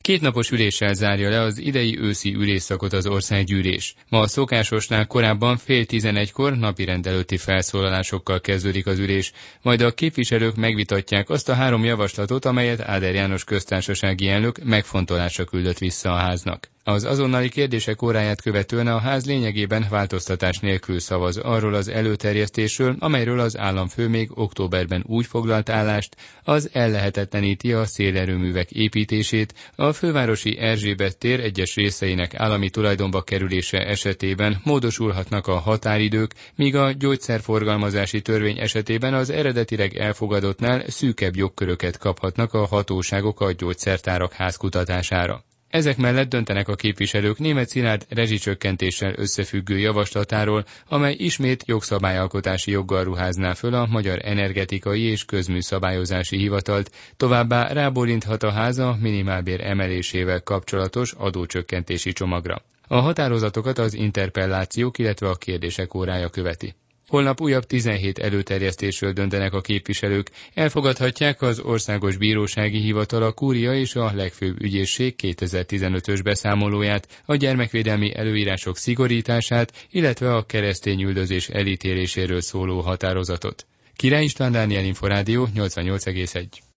2 napos üléssel zárja le az idei őszi ülésszakot az országgyűlés. Ma a szokásosnál korábban fél 11-kor napirend előtti felszólalásokkal kezdődik az ülés, majd a képviselők megvitatják azt a 3 javaslatot, amelyet Áder János köztársasági elnök megfontolásra küldött vissza a háznak. Az azonnali kérdések óráját követően a ház lényegében változtatás nélkül szavaz arról az előterjesztésről, amelyről az államfő még októberben úgy foglalt állást, az ellehetetleníti a szélerőművek építését, a fővárosi Erzsébet tér egyes részeinek állami tulajdonba kerülése esetében módosulhatnak a határidők, míg a gyógyszerforgalmazási törvény esetében az eredetileg elfogadottnál szűkebb jogköröket kaphatnak a hatóságok a gyógyszertárak házkutatására. Ezek mellett döntenek a képviselők Németh Szilárd rezsicsökkentéssel összefüggő javaslatáról, amely ismét jogszabályalkotási joggal ruházná föl a Magyar Energetikai és Közműszabályozási Hivatalt, továbbá rábólinthat a ház a minimálbér emelésével kapcsolatos adócsökkentési csomagra. A határozatokat az interpellációk, illetve a kérdések órája követi. Holnap újabb 17 előterjesztésről döntenek a képviselők, elfogadhatják az Országos Bírósági Hivatal, a Kúria és a Legfőbb Ügyészség 2015-ös beszámolóját, a gyermekvédelmi előírások szigorítását, illetve a keresztényüldözés elítéléséről szóló határozatot. Király István, Dániel Inforádió 88,1.